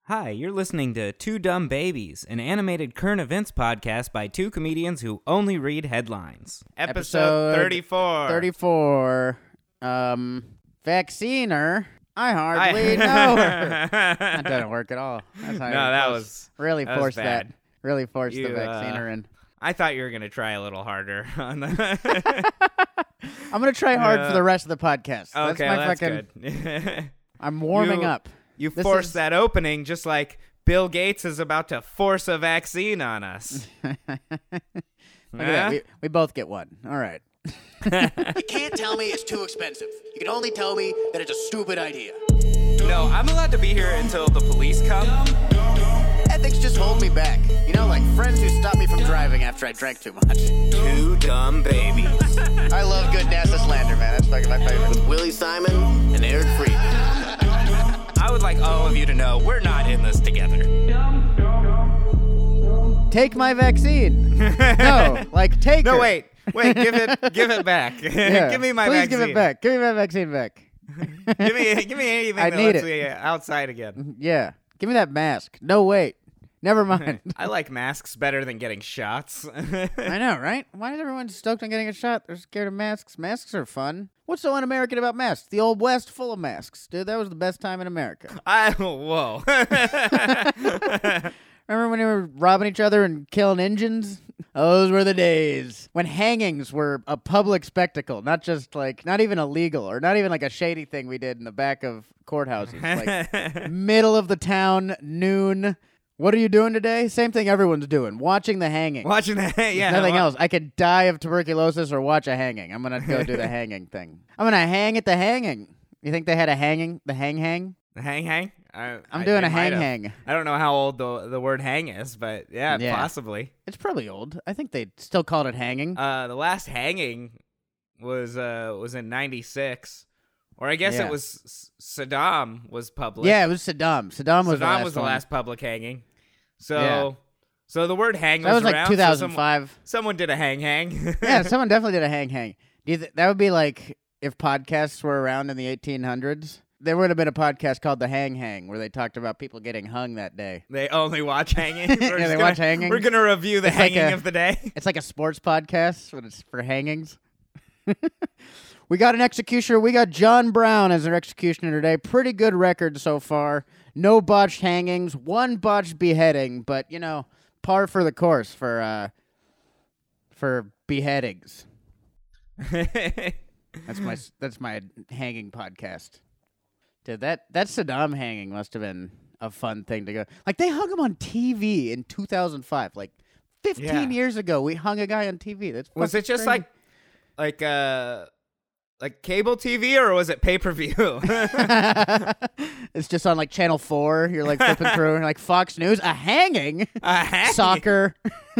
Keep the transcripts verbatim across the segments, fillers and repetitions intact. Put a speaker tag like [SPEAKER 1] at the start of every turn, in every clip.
[SPEAKER 1] Hi, you're listening to Two Dumb Babies, an animated current events podcast by two comedians who only read headlines.
[SPEAKER 2] Episode
[SPEAKER 1] thirty-four.
[SPEAKER 2] thirty-four. Um, vacciner. I hardly know her. That doesn't work at all. That's how
[SPEAKER 1] No, that was
[SPEAKER 2] really
[SPEAKER 1] that was
[SPEAKER 2] forced that.
[SPEAKER 1] bad.
[SPEAKER 2] Really forced
[SPEAKER 1] You,
[SPEAKER 2] the vacciner
[SPEAKER 1] uh,
[SPEAKER 2] in.
[SPEAKER 1] I thought you were going to try a little harder on the.
[SPEAKER 2] I'm gonna try hard
[SPEAKER 1] Uh,
[SPEAKER 2] for the rest of the podcast. That's
[SPEAKER 1] okay,
[SPEAKER 2] my
[SPEAKER 1] well, that's
[SPEAKER 2] fucking.
[SPEAKER 1] good.
[SPEAKER 2] I'm warming
[SPEAKER 1] You-
[SPEAKER 2] up.
[SPEAKER 1] You
[SPEAKER 2] This
[SPEAKER 1] forced
[SPEAKER 2] is-
[SPEAKER 1] that opening just like Bill Gates is about to force a vaccine on us.
[SPEAKER 2] Look at
[SPEAKER 1] Huh?
[SPEAKER 2] that. We, we both get one. All right.
[SPEAKER 3] You can't tell me it's too expensive. You can only tell me that it's a stupid idea.
[SPEAKER 1] No, I'm allowed to be here until the police come.
[SPEAKER 3] Ethics just hold me back. You know, like friends who stop me from driving after I drank too much.
[SPEAKER 1] Two dumb babies.
[SPEAKER 3] I love good NASA slander, man. That's fucking my favorite. With Willie Simon and Eric Friedman.
[SPEAKER 1] I would like all of you to know we're not in this together.
[SPEAKER 2] Take my vaccine. No, like take.
[SPEAKER 1] No,
[SPEAKER 2] her.
[SPEAKER 1] wait, wait, give it, give it back.
[SPEAKER 2] Yeah.
[SPEAKER 1] Give me my
[SPEAKER 2] Please
[SPEAKER 1] vaccine.
[SPEAKER 2] give it back. Give me my vaccine back.
[SPEAKER 1] give me, give me anything
[SPEAKER 2] I
[SPEAKER 1] that
[SPEAKER 2] need
[SPEAKER 1] lets
[SPEAKER 2] it.
[SPEAKER 1] me outside again.
[SPEAKER 2] Yeah. Give me that mask. No, wait. Never mind.
[SPEAKER 1] I like masks better than getting shots.
[SPEAKER 2] I know, right? Why is everyone stoked on getting a shot? They're scared of masks. Masks are fun. What's so un-American about masks? The old West full of masks. Dude, that was the best time in America.
[SPEAKER 1] I whoa.
[SPEAKER 2] Remember when they were robbing each other and killing Injuns? Those were the days when hangings were a public spectacle, not just like, not even illegal or not even like a shady thing we did in the back of courthouses. Like middle of the town, noon. What are you doing today? Same thing everyone's doing. Watching the hanging.
[SPEAKER 1] Watching that, yeah.
[SPEAKER 2] Nothing
[SPEAKER 1] wa-
[SPEAKER 2] else. I could die of tuberculosis or watch a hanging. I'm gonna go do the hanging thing. I'm gonna hang at the hanging. You think they had a hanging? The hang hang?
[SPEAKER 1] Hang hang. I,
[SPEAKER 2] I'm
[SPEAKER 1] I-
[SPEAKER 2] doing
[SPEAKER 1] they
[SPEAKER 2] a
[SPEAKER 1] might
[SPEAKER 2] hang
[SPEAKER 1] have.
[SPEAKER 2] hang.
[SPEAKER 1] I don't know how old the the word hang is, but yeah,
[SPEAKER 2] Yeah.
[SPEAKER 1] possibly.
[SPEAKER 2] It's probably old. I think they still called it hanging.
[SPEAKER 1] Uh, the last hanging was uh was in ninety-six, or I guess
[SPEAKER 2] Yeah.
[SPEAKER 1] it was S- Saddam was public.
[SPEAKER 2] Yeah, it was Saddam. Saddam was
[SPEAKER 1] Saddam
[SPEAKER 2] the last
[SPEAKER 1] was the
[SPEAKER 2] one.
[SPEAKER 1] last public hanging. So,
[SPEAKER 2] Yeah.
[SPEAKER 1] so the word hang
[SPEAKER 2] That was like
[SPEAKER 1] around, so
[SPEAKER 2] two thousand
[SPEAKER 1] someone,
[SPEAKER 2] five.
[SPEAKER 1] someone did a hang hang.
[SPEAKER 2] Yeah, someone definitely did a hang hang. Do you th- that would be like if podcasts were around in the eighteen hundreds. There would have been a podcast called The Hang Hang where they talked about people getting hung that day.
[SPEAKER 1] They only watch hanging. We're
[SPEAKER 2] Yeah,
[SPEAKER 1] just
[SPEAKER 2] they
[SPEAKER 1] gonna,
[SPEAKER 2] watch hanging.
[SPEAKER 1] We're gonna review the
[SPEAKER 2] It's like
[SPEAKER 1] hanging
[SPEAKER 2] a-
[SPEAKER 1] of the day.
[SPEAKER 2] It's like a sports podcast, but it's for hangings. We got an executioner. We got John Brown as our executioner today. Pretty good record so far. No botched hangings, one botched beheading, but you know, par for the course for uh for beheadings. That's my that's my hanging podcast. Dude, that that Saddam hanging must have been a fun thing to go. Like they hung him on T V in two thousand five, like fifteen
[SPEAKER 1] Yeah.
[SPEAKER 2] years ago. We hung a guy on T V. That's
[SPEAKER 1] Was
[SPEAKER 2] fucking
[SPEAKER 1] it just
[SPEAKER 2] crazy.
[SPEAKER 1] like, like uh, like cable T V, or was it pay per view?
[SPEAKER 2] It's just on like Channel Four. You're like flipping through, and like Fox News, a hanging,
[SPEAKER 1] A hanging?
[SPEAKER 2] soccer.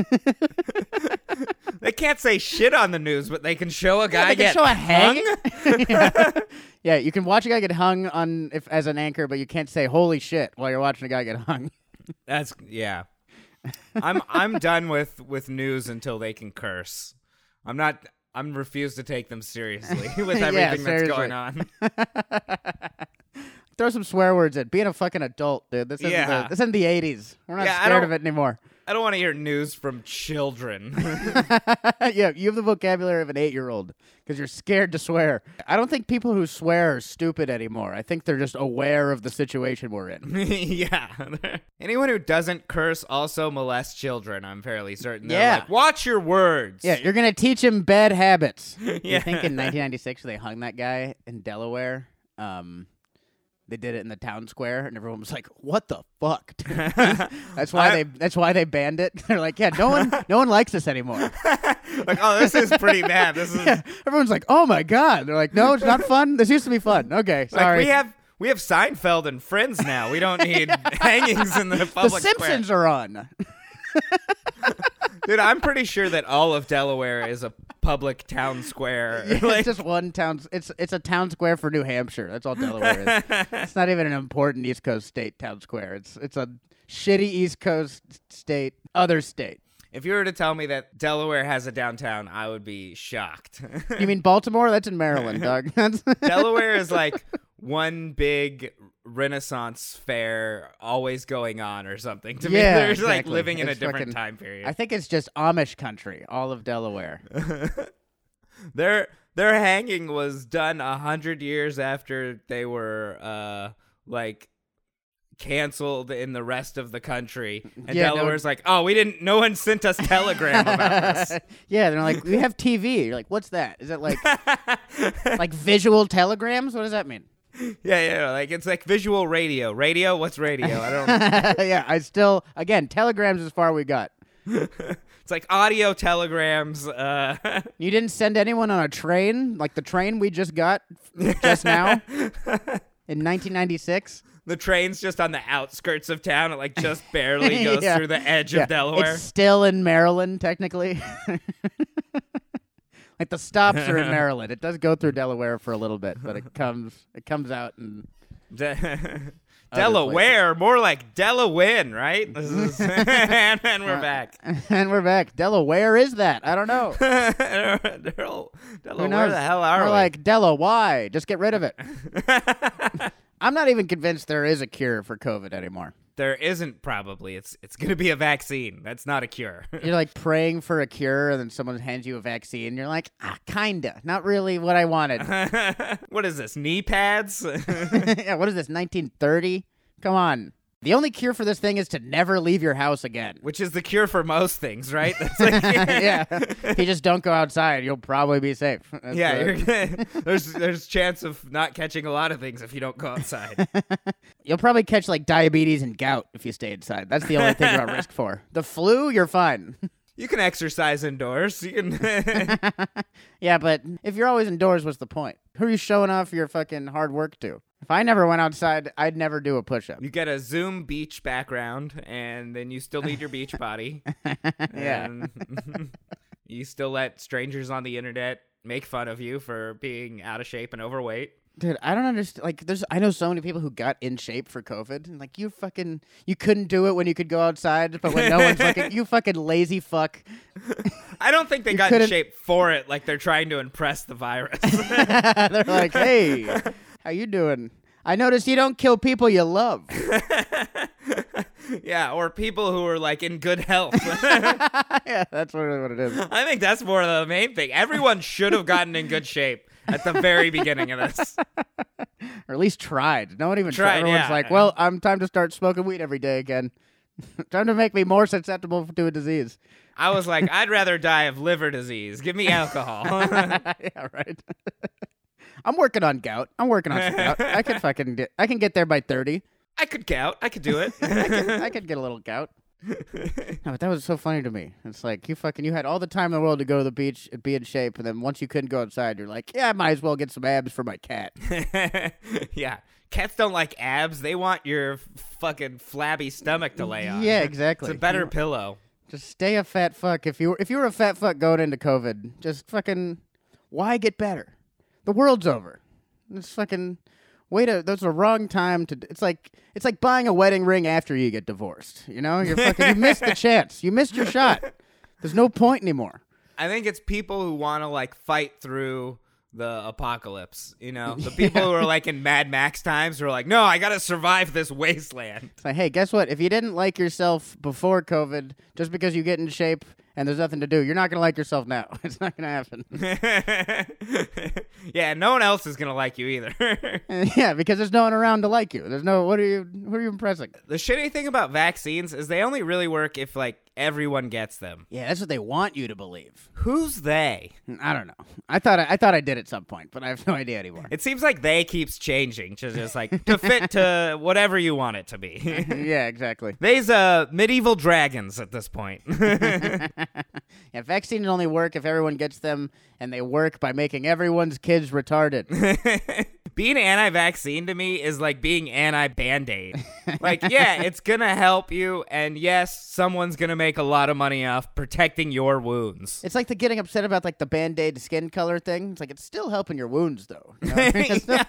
[SPEAKER 1] They can't say shit on the news, but they can show a guy
[SPEAKER 2] they can
[SPEAKER 1] get
[SPEAKER 2] show a
[SPEAKER 1] hung?
[SPEAKER 2] hang. yeah. Yeah, you can watch a guy get hung on if as an anchor, but you can't say "holy shit" while you're watching a guy get hung.
[SPEAKER 1] That's yeah. I'm I'm done with with news until they can curse. I'm not. I'm refused to take them seriously with
[SPEAKER 2] Yeah,
[SPEAKER 1] everything that's
[SPEAKER 2] seriously.
[SPEAKER 1] going on.
[SPEAKER 2] Throw some swear words in. Being a fucking adult, dude. This isn't
[SPEAKER 1] Yeah.
[SPEAKER 2] the, this isn't the eighties. We're not
[SPEAKER 1] Yeah, I
[SPEAKER 2] scared
[SPEAKER 1] don't-
[SPEAKER 2] of it anymore.
[SPEAKER 1] I don't want to hear news from children.
[SPEAKER 2] Yeah, you have the vocabulary of an eight-year-old because you're scared to swear. I don't think people who swear are stupid anymore. I think they're just aware of the situation we're in.
[SPEAKER 1] Yeah. Anyone who doesn't curse also molests children, I'm fairly certain. They're
[SPEAKER 2] Yeah.
[SPEAKER 1] like, watch your words.
[SPEAKER 2] Yeah, you're gonna teach him bad habits. You
[SPEAKER 1] Yeah.
[SPEAKER 2] think in nineteen ninety-six they hung that guy in Delaware? Um, they did it in the town square, and everyone was like, "What the fuck?" dude?" that's why
[SPEAKER 1] I-
[SPEAKER 2] they. That's why they banned it. They're like, "Yeah, no one, no one likes this anymore."
[SPEAKER 1] Like, oh, this is pretty bad. This is
[SPEAKER 2] Yeah, everyone's like, "Oh my god!" They're like, "No, it's not fun. This used to be fun." Okay, sorry.
[SPEAKER 1] like we have we have Seinfeld and Friends now. We don't need hangings in the
[SPEAKER 2] the
[SPEAKER 1] public
[SPEAKER 2] Simpsons are on.
[SPEAKER 1] square. Dude, I'm pretty sure that all of Delaware is a public town square.
[SPEAKER 2] Yeah,
[SPEAKER 1] Like-
[SPEAKER 2] it's just one town. It's it's a town square for New Hampshire. That's all Delaware is. It's not even an important East Coast state town square. It's it's a shitty East Coast state, other state.
[SPEAKER 1] If you were to tell me that Delaware has a downtown, I would be shocked.
[SPEAKER 2] You mean Baltimore? That's in Maryland, dog. That's
[SPEAKER 1] Delaware is like one big Renaissance fair always going on or something. To me,
[SPEAKER 2] Yeah,
[SPEAKER 1] they're just, like
[SPEAKER 2] exactly.
[SPEAKER 1] living in
[SPEAKER 2] It's
[SPEAKER 1] a different
[SPEAKER 2] fucking-
[SPEAKER 1] time period.
[SPEAKER 2] I think it's just Amish country, all of Delaware.
[SPEAKER 1] their their hanging was done a hundred years after they were uh like canceled in the rest of the country, and
[SPEAKER 2] Yeah, no-
[SPEAKER 1] Delaware's like, oh, we didn't. No one sent us telegram about this.
[SPEAKER 2] Yeah, they're like, we have T V. You're like, what's that? Is it like like visual telegrams? What does that mean?
[SPEAKER 1] Yeah, yeah, like it's like visual radio. Radio? What's radio? I don't.
[SPEAKER 2] Yeah, I still again telegrams as far we got.
[SPEAKER 1] It's like audio telegrams. Uh,
[SPEAKER 2] You didn't send anyone on a train like the train we just got just now in nineteen ninety-six.
[SPEAKER 1] the train's just on the outskirts of town. It like just barely goes
[SPEAKER 2] Yeah.
[SPEAKER 1] through the edge
[SPEAKER 2] Yeah,
[SPEAKER 1] of Delaware.
[SPEAKER 2] It's still in Maryland, technically. Like the stops are in Maryland. It does go through Delaware for a little bit, but it comes it comes out and
[SPEAKER 1] De- Delaware, more like Delaware, right? This is- and, and we're back.
[SPEAKER 2] and we're back. Delaware is that? I don't know.
[SPEAKER 1] Del-
[SPEAKER 2] Who
[SPEAKER 1] Delaware,
[SPEAKER 2] knows?
[SPEAKER 1] the hell are
[SPEAKER 2] We're
[SPEAKER 1] we?
[SPEAKER 2] like Della. Why? Just get rid of it. I'm not even convinced there is a cure for COVID anymore.
[SPEAKER 1] There isn't probably. It's it's gonna be a vaccine. That's not a cure.
[SPEAKER 2] You're like praying for a cure, and then someone hands you a vaccine. And you're like, ah, kinda, not really what I wanted.
[SPEAKER 1] What is this? Knee pads?
[SPEAKER 2] Yeah, what is this? nineteen thirty? Come on. The only cure for this thing is to never leave your house again.
[SPEAKER 1] Which is the cure for most things, right? That's like,
[SPEAKER 2] Yeah, if you just don't go outside, you'll probably be safe. That's
[SPEAKER 1] yeah.
[SPEAKER 2] the-
[SPEAKER 1] You're gonna, there's there's chance of not catching a lot of things if you don't go outside.
[SPEAKER 2] You'll probably catch like diabetes and gout if you stay inside. That's the only thing you're at risk for. The flu, you're fine.
[SPEAKER 1] You can exercise indoors. You can.
[SPEAKER 2] Yeah, but if you're always indoors, what's the point? Who are you showing off your fucking hard work to? If I never went outside, I'd never do a push-up.
[SPEAKER 1] You get a Zoom beach background, and then you still need your beach body.
[SPEAKER 2] Yeah.
[SPEAKER 1] And you still let strangers on the internet make fun of you for being out of shape and overweight.
[SPEAKER 2] Dude, I don't understand. Like, there's, I know so many people who got in shape for COVID. And like, you fucking, you couldn't do it when you could go outside, but when no one's fucking, you fucking lazy fuck.
[SPEAKER 1] I don't think they got in
[SPEAKER 2] couldn't-
[SPEAKER 1] shape for it, like they're trying to impress the virus.
[SPEAKER 2] They're like, hey, how you doing? I noticed you don't kill people you love.
[SPEAKER 1] Yeah, or people who are like in good health.
[SPEAKER 2] Yeah, that's what, what it is.
[SPEAKER 1] I think that's more the main thing. Everyone should have gotten in good shape at the very beginning of this.
[SPEAKER 2] Or at least tried. No one even tried.
[SPEAKER 1] Tried,
[SPEAKER 2] Everyone's
[SPEAKER 1] yeah.
[SPEAKER 2] like, well, I'm time to start smoking weed every day again. Time to make me more susceptible to a disease.
[SPEAKER 1] I was like, I'd rather die of liver disease. Give me alcohol.
[SPEAKER 2] Yeah, right. I'm working on gout. I'm working on some gout. I can fucking get, I can get there by thirty.
[SPEAKER 1] I could gout. I could do it.
[SPEAKER 2] I can, I could get a little gout. No, but that was so funny to me. It's like you fucking you had all the time in the world to go to the beach and be in shape, and then once you couldn't go outside, you're like, yeah, I might as well get some abs for my cat.
[SPEAKER 1] Yeah. Cats don't like abs. They want your fucking flabby stomach to lay on.
[SPEAKER 2] Yeah, exactly.
[SPEAKER 1] It's a better
[SPEAKER 2] You-
[SPEAKER 1] pillow.
[SPEAKER 2] Just stay a fat fuck. If you were if you were a fat fuck going into COVID, just fucking why get better? The world's over. It's fucking wait a that's the wrong time to it's like it's like buying a wedding ring after you get divorced. You know? You're fucking you missed the chance. You missed your shot. There's no point anymore.
[SPEAKER 1] I think it's people who want to like fight through the apocalypse. You know, the people who are like in Mad Max times who are like, no, I gotta survive this wasteland.
[SPEAKER 2] It's like, hey, guess what? If you didn't like yourself before COVID, just because you get in shape and there's nothing to do, you're not gonna like yourself now. It's not gonna happen.
[SPEAKER 1] Yeah, no one else is gonna like you either.
[SPEAKER 2] Yeah, because there's no one around to like you. There's no what are you who are you impressing?
[SPEAKER 1] The shitty thing about vaccines is they only really work if like everyone gets them.
[SPEAKER 2] Yeah, that's what they want you to believe.
[SPEAKER 1] Who's they?
[SPEAKER 2] I don't know. I thought I, I thought I did at some point, but I have no idea anymore.
[SPEAKER 1] It seems like they keeps changing to just like to fit to whatever you want it to be.
[SPEAKER 2] Yeah, exactly.
[SPEAKER 1] They's uh medieval dragons at this point.
[SPEAKER 2] Yeah, vaccines only work if everyone gets them, and they work by making everyone's kids retarded.
[SPEAKER 1] Being anti-vaccine to me is like being anti-Band-Aid. Like, yeah, it's gonna help you, and yes, someone's gonna make a lot of money off protecting your wounds.
[SPEAKER 2] It's like the getting upset about like the Band-Aid skin color thing. It's like it's still helping your wounds though. You know? It's,
[SPEAKER 1] Yeah.
[SPEAKER 2] not,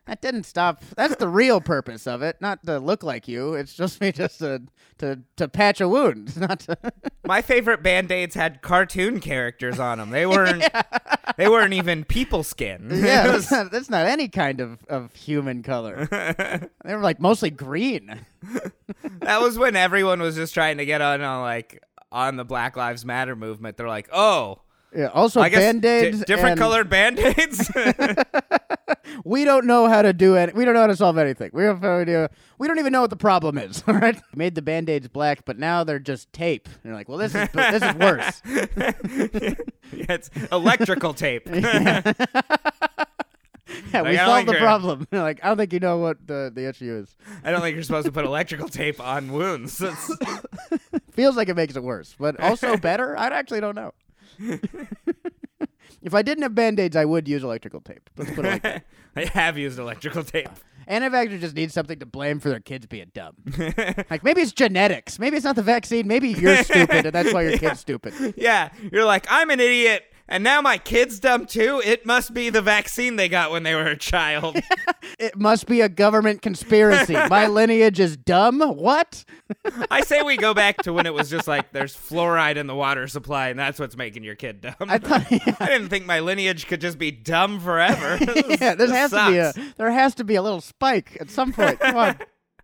[SPEAKER 2] That didn't stop. That's the real purpose of it, not to look like you. It's just me just to to, to patch a wound, not to.
[SPEAKER 1] My favorite Band-Aids had cartoon characters on them. They weren't. Yeah. They weren't even people skin.
[SPEAKER 2] Yeah, that's not, that's not any kind of, of human color. They were like mostly green.
[SPEAKER 1] That was when everyone was just trying to get on, on like on the Black Lives Matter movement. They're like, oh.
[SPEAKER 2] Yeah, also
[SPEAKER 1] I guess
[SPEAKER 2] Band-Aids.
[SPEAKER 1] D- different
[SPEAKER 2] and
[SPEAKER 1] colored Band-Aids?
[SPEAKER 2] We don't know how to do it. We don't know how to solve anything. We have no idea. We don't even know what the problem is. All right, made the Band-Aids black, but now they're just tape. And you're like, well, this is this is worse.
[SPEAKER 1] Yeah, it's electrical tape.
[SPEAKER 2] Yeah, yeah we
[SPEAKER 1] Like, I
[SPEAKER 2] solved
[SPEAKER 1] like
[SPEAKER 2] the
[SPEAKER 1] your-
[SPEAKER 2] problem. You're like, I don't think you know what the, the issue is.
[SPEAKER 1] I don't think you're supposed to put electrical tape on wounds. That's-
[SPEAKER 2] Feels like it makes it worse, but also better. I actually don't know. If I didn't have Band-Aids, I would use electrical tape. Let's put it like that.
[SPEAKER 1] I have used electrical tape.
[SPEAKER 2] Anti-vaxxers just need something to blame for their kids being dumb. Like, maybe it's genetics. Maybe it's not the vaccine. Maybe you're stupid, and that's why your kid's stupid.
[SPEAKER 1] Yeah, you're like, I'm an idiot, and now my kid's dumb too? It must be the vaccine they got when they were a child.
[SPEAKER 2] It must be a government conspiracy. My lineage is dumb? What?
[SPEAKER 1] I say we go back to when it was just like, there's fluoride in the water supply, and that's what's making your kid dumb.
[SPEAKER 2] I thought, yeah.
[SPEAKER 1] I didn't think my lineage could just be dumb forever.
[SPEAKER 2] Yeah, there
[SPEAKER 1] This
[SPEAKER 2] has to be a
[SPEAKER 1] sucks.
[SPEAKER 2] there has to be a little spike at some point. Come on.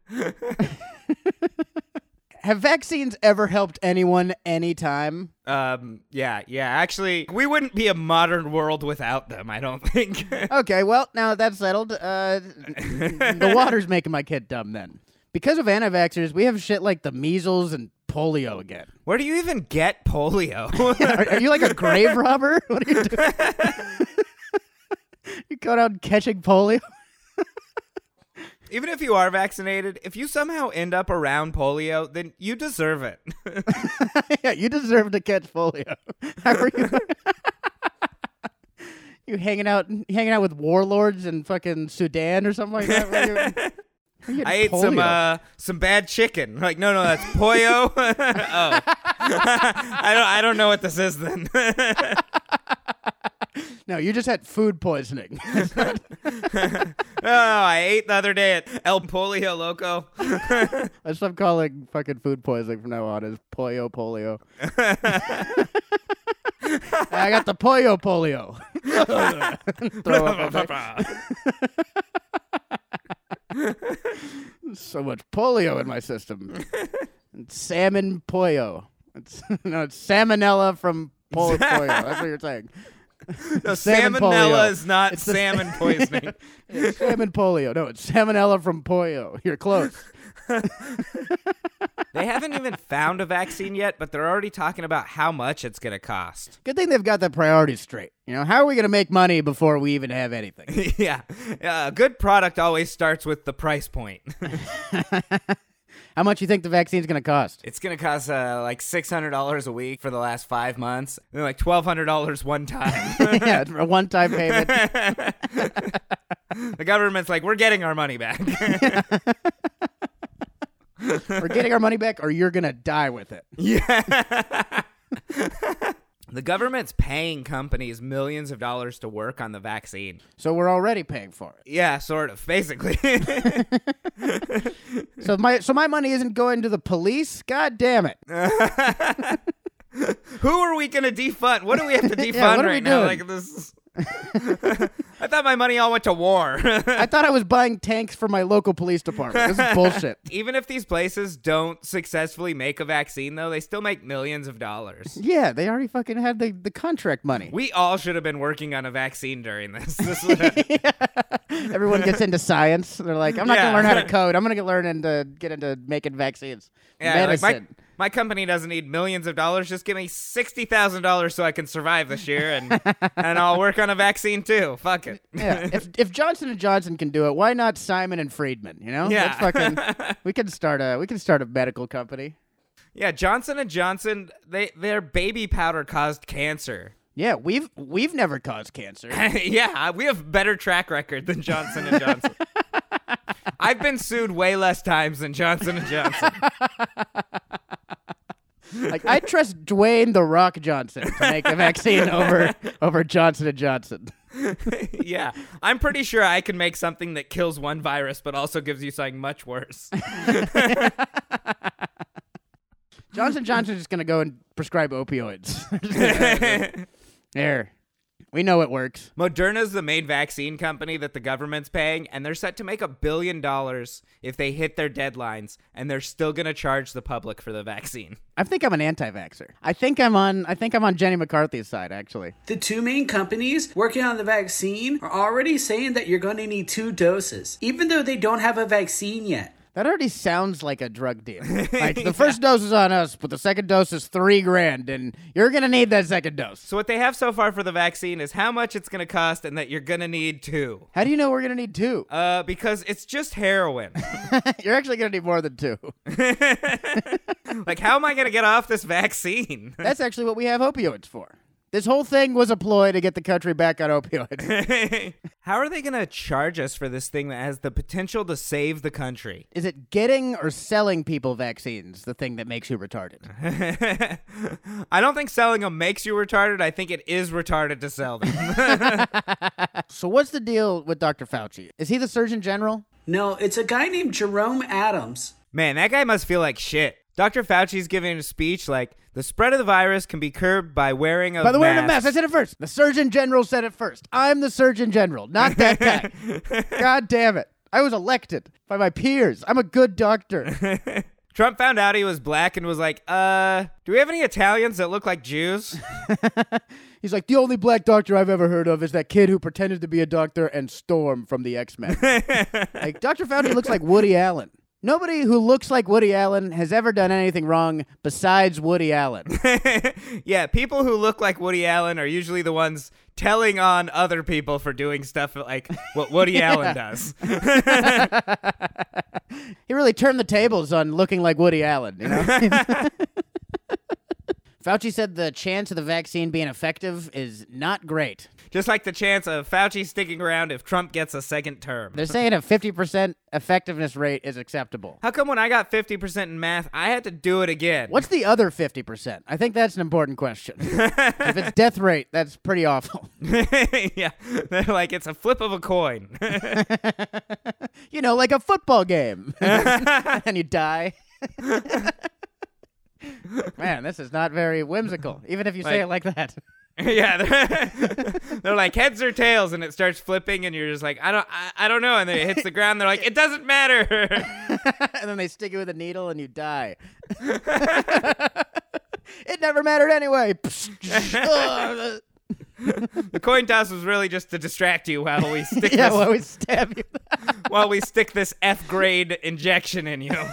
[SPEAKER 2] Have vaccines ever helped anyone anytime?
[SPEAKER 1] Um, yeah, yeah. Actually, we wouldn't be a modern world without them, I don't think.
[SPEAKER 2] Okay, well, now that that's settled, uh, the water's making my kid dumb then. Because of anti-vaxxers, we have shit like the measles and polio again.
[SPEAKER 1] Where do you even get polio?
[SPEAKER 2] Are, are you like a grave robber? What are you doing? You go out catching polio?
[SPEAKER 1] Even if you are vaccinated, if you somehow end up around polio, then you deserve it.
[SPEAKER 2] Yeah, you deserve to catch polio. How are you? You hanging out, hanging out with warlords in fucking Sudan or something like that? Where you- where you getting
[SPEAKER 1] I ate some
[SPEAKER 2] polio?
[SPEAKER 1] uh, some bad chicken. Like, no, no, that's pollo. Oh, I don't, I don't know what this is then.
[SPEAKER 2] No, you just had food poisoning.
[SPEAKER 1] Oh, I ate the other day at El Polio Loco.
[SPEAKER 2] That's what I'm calling fucking food poisoning from now on is pollo polio. I got the pollo polio. Throw up on me. So much polio in my system. It's salmon pollo. It's no, it's salmonella from pol- pollo. That's what you're saying.
[SPEAKER 1] No,
[SPEAKER 2] Salmon
[SPEAKER 1] salmonella
[SPEAKER 2] polio.
[SPEAKER 1] is not
[SPEAKER 2] It's the-
[SPEAKER 1] salmon poisoning.
[SPEAKER 2] It's salmon polio. No, it's salmonella from pollo. You're close.
[SPEAKER 1] They haven't even found a vaccine yet, but they're already talking about how much it's going to cost.
[SPEAKER 2] Good thing they've got the priorities straight. You know, how are we going to make money before we even have anything?
[SPEAKER 1] Yeah. Uh, a good product always starts with the price point.
[SPEAKER 2] How much you think the vaccine's going to cost?
[SPEAKER 1] It's going to cost uh, like six hundred dollars a week for the last five months. And then like twelve hundred dollars one time.
[SPEAKER 2] Yeah, a one-time payment.
[SPEAKER 1] The government's like, we're getting our money back.
[SPEAKER 2] We're getting our money back, or you're going to die with it.
[SPEAKER 1] Yeah. The government's paying companies millions of dollars to work on the vaccine.
[SPEAKER 2] So we're already paying for it.
[SPEAKER 1] Yeah, sort of, basically.
[SPEAKER 2] So my so my money isn't going to the police? God damn it.
[SPEAKER 1] Who are we going to defund? What do we have to defund
[SPEAKER 2] Yeah, what are we
[SPEAKER 1] right now?
[SPEAKER 2] doing?
[SPEAKER 1] Like this is... I thought my money all went to war.
[SPEAKER 2] I thought I was buying tanks for my local police department. This is bullshit.
[SPEAKER 1] Even if these places don't successfully make a vaccine, though, they still make millions of dollars.
[SPEAKER 2] Yeah, they already fucking had the, the contract money.
[SPEAKER 1] We all should have been working on a vaccine during this. This would-
[SPEAKER 2] Everyone gets into science. They're like, I'm not
[SPEAKER 1] Yeah.
[SPEAKER 2] going to learn how to code. I'm going to learn into get into making vaccines.
[SPEAKER 1] Yeah, like
[SPEAKER 2] Medicine.
[SPEAKER 1] my, my company doesn't need millions of dollars. Just give me sixty thousand dollars so I can survive this year, and and I'll work on a vaccine too. Fuck it.
[SPEAKER 2] Yeah, if if Johnson and Johnson can do it, why not Simon and Friedman? You know,
[SPEAKER 1] Yeah.
[SPEAKER 2] Let's fucking we can start a we can start a medical company.
[SPEAKER 1] Yeah, Johnson and Johnson, they their baby powder caused cancer.
[SPEAKER 2] Yeah, we've we've never caused cancer.
[SPEAKER 1] Yeah, we have better track record than Johnson and Johnson. I've been sued way less times than Johnson and Johnson.
[SPEAKER 2] Like I trust Dwayne the Rock Johnson to make the vaccine over over Johnson and Johnson.
[SPEAKER 1] Yeah, I'm pretty sure I can make something that kills one virus, but also gives you something much worse.
[SPEAKER 2] Johnson Johnson's just going to go and prescribe opioids. There. We know it works.
[SPEAKER 1] Moderna's the main vaccine company that the government's paying, and they're set to make a billion dollars if they hit their deadlines, and they're still going to charge the public for the vaccine.
[SPEAKER 2] I think I'm an anti-vaxxer. I think I'm on I think I'm on Jenny McCarthy's side, actually.
[SPEAKER 4] The two main companies working on the vaccine are already saying that you're going to need two doses, even though they don't have a vaccine yet.
[SPEAKER 2] That already sounds like a drug deal. Like, the first dose is on us, but the second dose is three grand, and you're going to need that second dose.
[SPEAKER 1] So what they have so far for the vaccine is how much it's going to cost and that you're going to need two.
[SPEAKER 2] How do you know we're going to need two?
[SPEAKER 1] Uh, because it's just heroin.
[SPEAKER 2] You're actually going to need more than two.
[SPEAKER 1] Like, how am I going to get off this vaccine?
[SPEAKER 2] That's actually what we have opioids for. This whole thing was a ploy to get the country back on opioids.
[SPEAKER 1] How are they going to charge us for this thing that has the potential to save the country?
[SPEAKER 2] Is it getting or selling people vaccines the thing that makes you retarded?
[SPEAKER 1] I don't think selling them makes you retarded. I think it is retarded to sell them.
[SPEAKER 2] So what's the deal with Doctor Fauci? Is he the Surgeon General?
[SPEAKER 4] No, it's a guy named Jerome Adams.
[SPEAKER 1] Man, that guy must feel like shit. Doctor Fauci's giving a speech like, the spread of the virus can be curbed by wearing a
[SPEAKER 2] By the
[SPEAKER 1] mask.
[SPEAKER 2] wearing a mask. I said it first. The Surgeon General said it first. I'm the Surgeon General, not that guy. God damn it. I was elected by my peers. I'm a good doctor.
[SPEAKER 1] Trump found out he was black and was like, uh, do we have any Italians that look like Jews?
[SPEAKER 2] He's like, the only black doctor I've ever heard of is that kid who pretended to be a doctor and Storm from the X-Men. Like, Doctor Fauci looks like Woody Allen. Nobody who looks like Woody Allen has ever done anything wrong besides Woody Allen.
[SPEAKER 1] Yeah, people who look like Woody Allen are usually the ones telling on other people for doing stuff like what Woody
[SPEAKER 2] Yeah.
[SPEAKER 1] Allen does.
[SPEAKER 2] He really turned the tables on looking like Woody Allen, you know? Fauci said the chance of the vaccine being effective is not great.
[SPEAKER 1] Just like the chance of Fauci sticking around if Trump gets a second term.
[SPEAKER 2] They're saying a fifty percent effectiveness rate is acceptable.
[SPEAKER 1] How come when I got fifty percent in math, I had to do it again?
[SPEAKER 2] What's the other fifty percent? I think that's an important question. If it's death rate, that's pretty awful.
[SPEAKER 1] Yeah, they're like, it's a flip of a coin.
[SPEAKER 2] You know, like a football game. And you die. Man, this is not very whimsical, even if you say
[SPEAKER 1] Like-
[SPEAKER 2] it like that.
[SPEAKER 1] Yeah, they're, they're like heads or tails, and it starts flipping, and you're just like, I don't, I, I don't know, and then it hits the ground. They're like, it doesn't matter.
[SPEAKER 2] And then they stick you with a needle and you die. It never mattered anyway.
[SPEAKER 1] The coin toss was really just to distract you while we stick
[SPEAKER 2] Yeah,
[SPEAKER 1] this,
[SPEAKER 2] well, we stab you.
[SPEAKER 1] while we stick this F grade injection in you.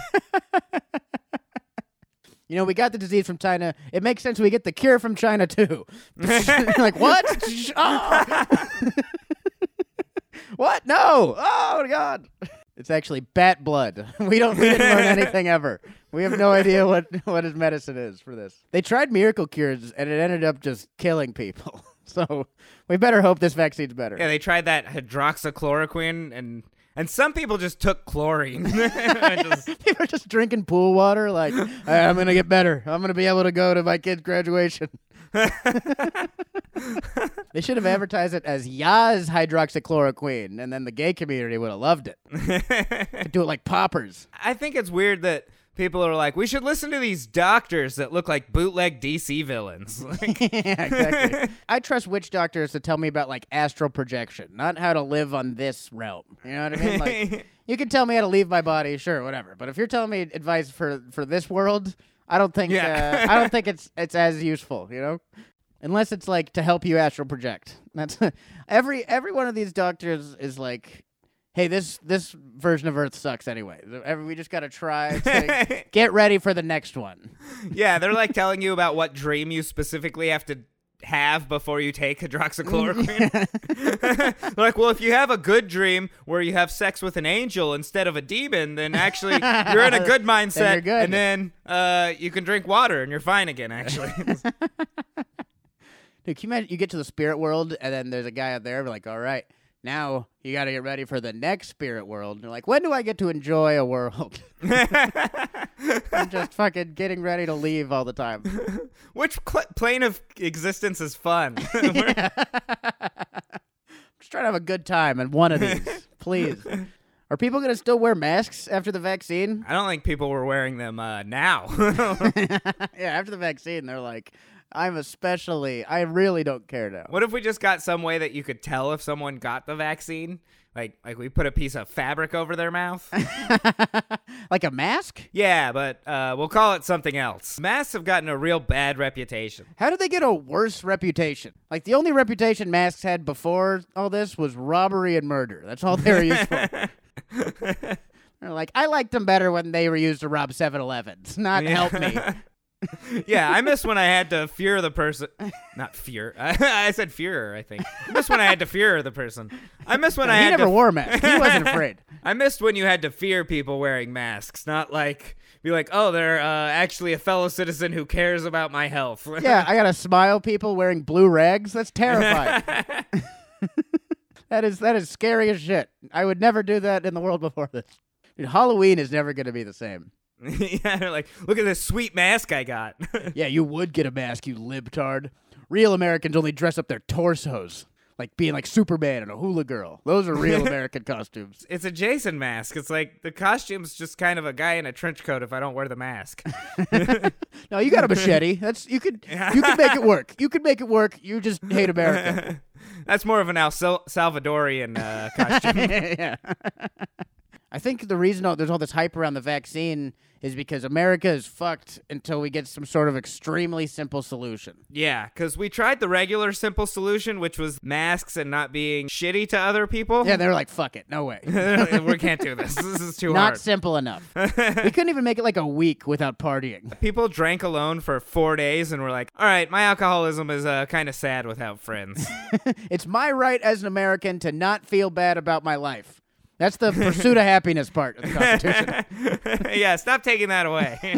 [SPEAKER 2] You know, we got the disease from China. It makes sense we get the cure from China, too. Like, what? Oh. What? No. Oh, God. It's actually bat blood. We don't we didn't learn anything ever. We have no idea what, what his medicine is for this. They tried miracle cures, and it ended up just killing people. So we better hope this vaccine's better.
[SPEAKER 1] Yeah, they tried that hydroxychloroquine, and and some people just took chlorine. And just-
[SPEAKER 2] People are just drinking pool water like, "Hey, I'm going to get better. I'm going to be able to go to my kid's graduation." They should have advertised it as Yaz hydroxychloroquine, and then the gay community would have loved it. Could do it like poppers.
[SPEAKER 1] I think it's weird that people are like, we should listen to these doctors that look like bootleg D C villains. Like,
[SPEAKER 2] Yeah, exactly. I trust witch doctors to tell me about like astral projection, not how to live on this realm. You know what I mean? Like, you can tell me how to leave my body, sure, whatever. But if you're telling me advice for for this world, I don't think
[SPEAKER 1] Yeah.
[SPEAKER 2] uh, I don't think it's it's as useful. You know. Unless it's like to help you astral project. That's every every one of these doctors is like, hey, this this version of Earth sucks anyway. Every, we just got to try to get ready for the next one.
[SPEAKER 1] yeah, they're like telling you about what dream you specifically have to have before you take hydroxychloroquine. They're like, well, if you have a good dream where you have sex with an angel instead of a demon, then actually you're in a good mindset,
[SPEAKER 2] Then you're good.
[SPEAKER 1] and then uh, you can drink water and you're fine again, actually.
[SPEAKER 2] Dude, can you imagine you get to the spirit world and then there's a guy out there like, all right, now you got to get ready for the next spirit world. And you're like, when do I get to enjoy a world? I'm just fucking getting ready to leave all the time.
[SPEAKER 1] Which cl- plane of existence is fun?
[SPEAKER 2] Just trying to have a good time in one of these, please. Are people going to still wear masks after the vaccine?
[SPEAKER 1] I don't think people were wearing them uh, now.
[SPEAKER 2] Yeah, after the vaccine, they're like, I'm especially, I really don't care now.
[SPEAKER 1] What if we just got some way that you could tell if someone got the vaccine? Like, like we put a piece of fabric over their mouth?
[SPEAKER 2] Like a mask?
[SPEAKER 1] Yeah, but uh, we'll call it something else. Masks have gotten a real bad reputation.
[SPEAKER 2] How did they get a worse reputation? Like, the only reputation masks had before all this was robbery and murder. That's all they were used for. They're like, I liked them better when they were used to rob seven elevens, not
[SPEAKER 1] Yeah.
[SPEAKER 2] help me.
[SPEAKER 1] Yeah, I miss when I had to fear the person. Not fear. I, I said fear, I think. I miss when I had to fear the person. I miss when I
[SPEAKER 2] he
[SPEAKER 1] had
[SPEAKER 2] never
[SPEAKER 1] to...
[SPEAKER 2] wore a mask. He wasn't afraid.
[SPEAKER 1] I missed when you had to fear people wearing masks, not like be like, oh, they're uh, actually a fellow citizen who cares about my health.
[SPEAKER 2] Yeah, I gotta smile people wearing blue rags. That's terrifying. That is that is scary as shit. I would never do that in the world before this. Dude, Halloween is never gonna be the same.
[SPEAKER 1] Yeah, they're like, look at this sweet mask I got.
[SPEAKER 2] Yeah, you would get a mask, you libtard. Real Americans only dress up their torsos, like being like Superman and a hula girl. Those are real American costumes.
[SPEAKER 1] It's a Jason mask. It's like the costume's just kind of a guy in a trench coat if I don't wear the mask.
[SPEAKER 2] No, you got a machete. That's you could you could make it work. You could make it work. You just hate America.
[SPEAKER 1] That's more of an Al Sal- Salvadorian uh, costume.
[SPEAKER 2] Yeah. I think the reason all, there's all this hype around the vaccine is because America is fucked until we get some sort of extremely simple solution.
[SPEAKER 1] Yeah, because we tried the regular simple solution, which was masks and not being shitty to other people.
[SPEAKER 2] Yeah, they were like, fuck it, no way.
[SPEAKER 1] We can't do this. This is too
[SPEAKER 2] Not
[SPEAKER 1] hard.
[SPEAKER 2] simple enough. We couldn't even make it like a week without partying.
[SPEAKER 1] People drank alone for four days and were like, all right, my alcoholism is uh, kind of sad without friends.
[SPEAKER 2] It's my right as an American to not feel bad about my life. That's the pursuit of happiness part of the Constitution.
[SPEAKER 1] Yeah, stop taking that away.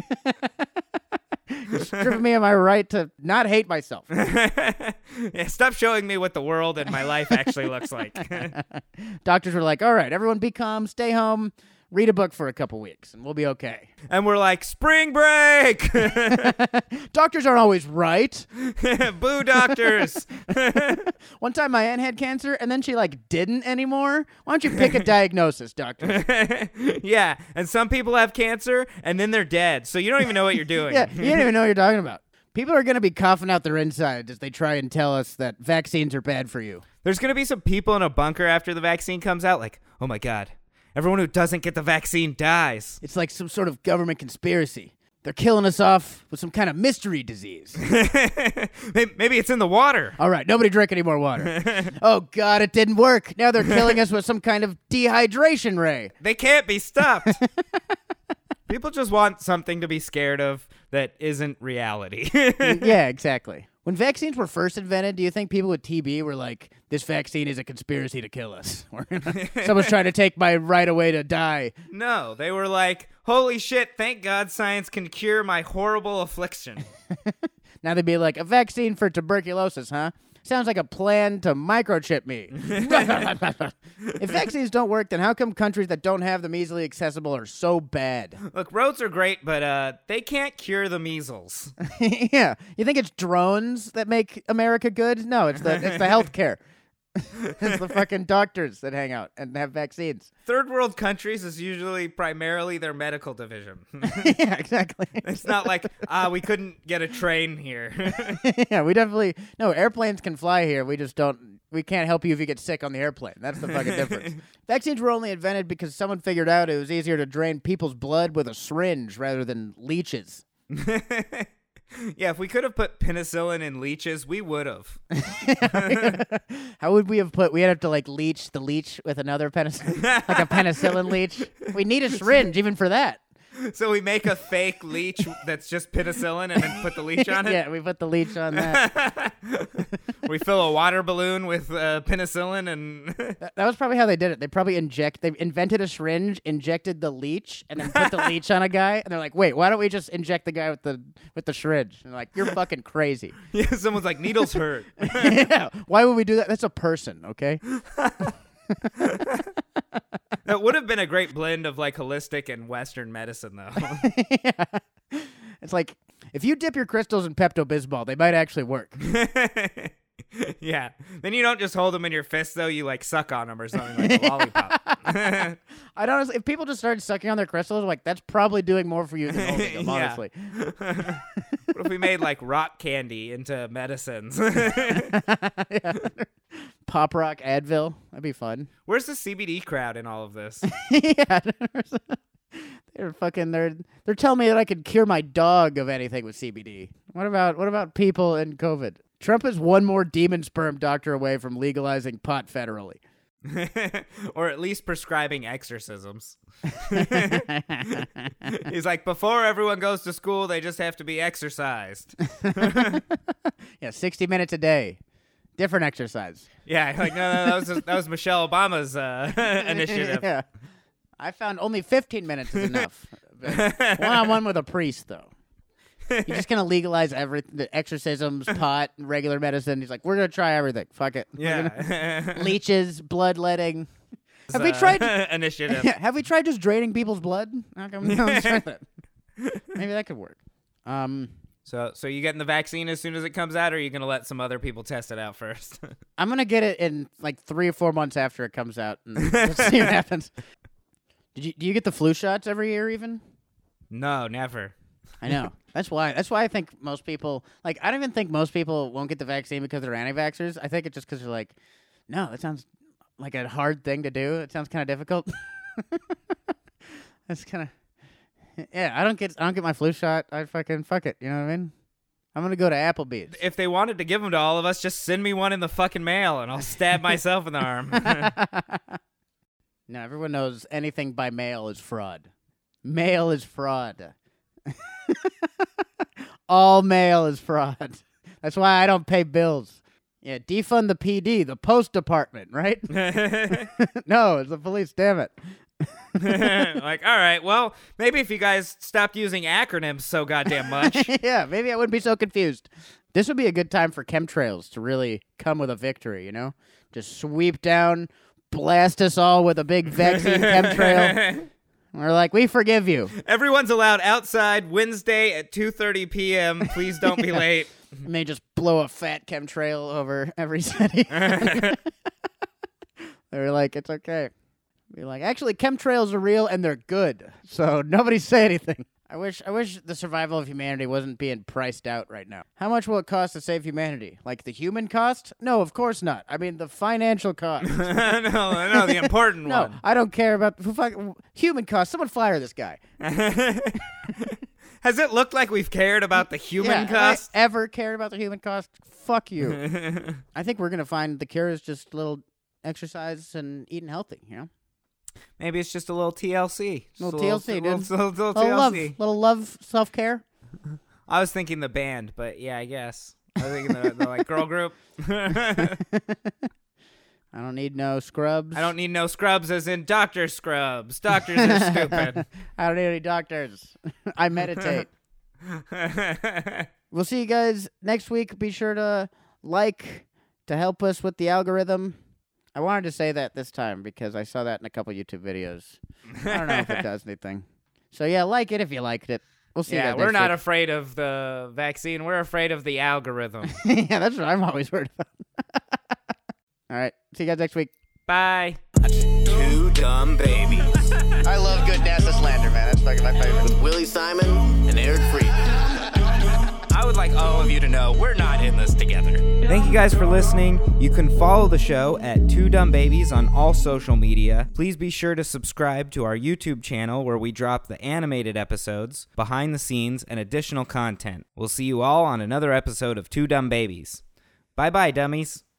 [SPEAKER 2] Stripping me of my right to not hate myself.
[SPEAKER 1] Yeah, stop showing me what the world and my life actually looks like.
[SPEAKER 2] Doctors were like, all right, everyone be calm, stay home, read a book for a couple weeks, and we'll be okay.
[SPEAKER 1] And we're like, spring break!
[SPEAKER 2] Doctors aren't always right.
[SPEAKER 1] Boo, doctors!
[SPEAKER 2] One time my aunt had cancer, and then she, like, didn't anymore. Why don't you pick a diagnosis, doctor?
[SPEAKER 1] Yeah, and some people have cancer, and then they're dead, so you don't even know what you're doing.
[SPEAKER 2] Yeah, you don't even know what you're talking about. People are going to be coughing out their insides as they try and tell us that vaccines are bad for you.
[SPEAKER 1] There's going to be some people in a bunker after the vaccine comes out like, oh my God, everyone who doesn't get the vaccine dies.
[SPEAKER 2] It's like some sort of government conspiracy. They're killing us off with some kind of mystery disease.
[SPEAKER 1] Maybe it's in the water.
[SPEAKER 2] All right, nobody drink any more water. Oh, God, it didn't work. Now they're killing us with some kind of dehydration ray.
[SPEAKER 1] They can't be stopped. People just want something to be scared of that isn't reality.
[SPEAKER 2] Yeah, exactly. When vaccines were first invented, do you think people with T B were like, this vaccine is a conspiracy to kill us? Or someone's trying to take my right away to die.
[SPEAKER 1] No, they were like, holy shit, thank God science can cure my horrible affliction.
[SPEAKER 2] Now they'd be like, a vaccine for tuberculosis, huh? Sounds like a plan to microchip me. If vaccines don't work, then how come countries that don't have them easily accessible are so bad?
[SPEAKER 1] Look, roads are great, but uh, they can't cure the measles.
[SPEAKER 2] Yeah. You think it's drones that make America good? No, it's the it's the healthcare. It's the fucking doctors that hang out and have vaccines.
[SPEAKER 1] Third world countries is usually primarily their medical division.
[SPEAKER 2] Yeah, exactly.
[SPEAKER 1] It's not like, ah, we couldn't get a train here.
[SPEAKER 2] Yeah, we definitely no airplanes can fly here. We just don't. We can't help you if you get sick on the airplane. That's the fucking difference. Vaccines were only invented because someone figured out it was easier to drain people's blood with a syringe rather than leeches.
[SPEAKER 1] Yeah, if we could have put penicillin in leeches, we would have.
[SPEAKER 2] How would we have put? We'd have to like leech the leech with another penicillin, like a penicillin leech. We need a syringe even for that.
[SPEAKER 1] So we make a fake leech that's just penicillin and then put the leech on it?
[SPEAKER 2] Yeah, we put the leech on that.
[SPEAKER 1] We fill a water balloon with uh, penicillin and...
[SPEAKER 2] That, that was probably how they did it. They probably inject, they invented a syringe, injected the leech, and then put the leech on a guy. And they're like, wait, why don't we just inject the guy with the with the syringe? And they're like, you're fucking crazy.
[SPEAKER 1] Yeah, someone's like, needles hurt.
[SPEAKER 2] Yeah, why would we do that? That's a person, okay?
[SPEAKER 1] That would have been a great blend of like holistic and Western medicine, though.
[SPEAKER 2] Yeah. It's like, if you dip your crystals in Pepto-Bismol, they might actually work.
[SPEAKER 1] Yeah. Then you don't just hold them in your fist, though. You, like, suck on them or something like a lollipop.
[SPEAKER 2] I'd honestly, if people just started sucking on their crystals, like, that's probably doing more for you than holding them,
[SPEAKER 1] Yeah.
[SPEAKER 2] honestly.
[SPEAKER 1] What if we made, like, rock candy into medicines?
[SPEAKER 2] Yeah. Pop rock Advil. That'd be fun.
[SPEAKER 1] Where's the C B D crowd in all of this?
[SPEAKER 2] Yeah. They're fucking they're they're telling me that I could cure my dog of anything with C B D. What about what about people in COVID? Trump is one more demon sperm doctor away from legalizing pot federally.
[SPEAKER 1] Or at least prescribing exorcisms. He's like, before everyone goes to school, they just have to be exercised.
[SPEAKER 2] Yeah, sixty minutes a day. Different exercise.
[SPEAKER 1] Yeah, like, no, no, that was that was Michelle Obama's uh, initiative.
[SPEAKER 2] Yeah. I found only fifteen minutes is enough. One-on-one with a priest, though. You're just going to legalize everything, the exorcisms, pot, regular medicine. He's like, we're going to try everything. Fuck it. We're
[SPEAKER 1] Yeah.
[SPEAKER 2] gonna- Leeches, bloodletting. Have
[SPEAKER 1] Uh,
[SPEAKER 2] we tried...
[SPEAKER 1] initiative?
[SPEAKER 2] Yeah, have we tried just draining people's blood? How come we don't try that? Maybe that could work. Um,
[SPEAKER 1] So, so you getting the vaccine as soon as it comes out, or are you gonna let some other people test it out first?
[SPEAKER 2] I'm going to get it in like three or four months after it comes out. And let's see what happens. Did you, do you get the flu shots every year even?
[SPEAKER 1] No, never.
[SPEAKER 2] I know. That's why. That's why I think most people like. I don't even think most people won't get the vaccine because they're anti-vaxxers. I think it's just because they're like, no, that sounds like a hard thing to do. It sounds kind of difficult. That's kind of. Yeah, I don't get. I don't get my flu shot. I fucking fuck it. You know what I mean? I'm gonna go to Applebee's.
[SPEAKER 1] If they wanted to give them to all of us, just send me one in the fucking mail, and I'll stab myself in the arm.
[SPEAKER 2] No, everyone knows anything by mail is fraud. Mail is fraud. All mail is fraud. That's why I don't pay bills. Yeah, defund the P D, the post department, right? No, it's the police, damn it.
[SPEAKER 1] Like, all right, well, maybe if you guys stopped using acronyms so goddamn much.
[SPEAKER 2] Yeah, maybe I wouldn't be so confused. This would be a good time for chemtrails to really come with a victory, you know? Just sweep down, blast us all with a big vaccine chemtrail. We're like, we forgive you.
[SPEAKER 1] Everyone's allowed outside Wednesday at two thirty p.m. Please don't be late.
[SPEAKER 2] And they just blow a fat chemtrail over every city. They're like, it's okay. Be like, actually, chemtrails are real and they're good. So nobody say anything. I wish I wish the survival of humanity wasn't being priced out right now. How much will it cost to save humanity? Like the human cost? No, of course not. I mean the financial cost.
[SPEAKER 1] no, no, the important
[SPEAKER 2] No,
[SPEAKER 1] one.
[SPEAKER 2] I don't care about the fuck, human cost. Someone fire this guy.
[SPEAKER 1] Has it looked like we've cared about the human
[SPEAKER 2] Yeah, have
[SPEAKER 1] cost?
[SPEAKER 2] I ever cared about the human cost? Fuck you. I think we're gonna find the cure is just a little exercise and eating healthy. You know,
[SPEAKER 1] Maybe it's just a little T L C. Just
[SPEAKER 2] little
[SPEAKER 1] a
[SPEAKER 2] T L C,
[SPEAKER 1] little,
[SPEAKER 2] dude.
[SPEAKER 1] little, little, little
[SPEAKER 2] little love,
[SPEAKER 1] T L C.
[SPEAKER 2] little love, self care.
[SPEAKER 1] I was thinking the band, but yeah, I guess. I was thinking the, the like girl group.
[SPEAKER 2] I don't need no scrubs.
[SPEAKER 1] I don't need no scrubs as in doctor scrubs. Doctors are stupid.
[SPEAKER 2] I don't need any doctors. I meditate. We'll see you guys next week. Be sure to like to help us with the algorithm. I wanted to say that this time because I saw that in a couple YouTube videos. I don't know if it does anything. So yeah, like it if you liked it. We'll see
[SPEAKER 1] Yeah,
[SPEAKER 2] you guys
[SPEAKER 1] we're
[SPEAKER 2] next
[SPEAKER 1] not
[SPEAKER 2] week.
[SPEAKER 1] afraid of the vaccine. We're afraid of the algorithm.
[SPEAKER 2] Yeah, that's what I'm always worried about. All right. See you guys next week.
[SPEAKER 1] Bye.
[SPEAKER 3] Two dumb babies. I love good NASA slander, man. That's fucking my favorite. With Willie Simon and Eric Friedman.
[SPEAKER 1] I would like all of you to know we're not in this together. Thank you guys for listening. You can follow the show at Two Dumb Babies on all social media. Please be sure to subscribe to our YouTube channel where we drop the animated episodes, behind the scenes, and additional content. We'll see you all on another episode of Two Dumb Babies. Bye-bye, dummies.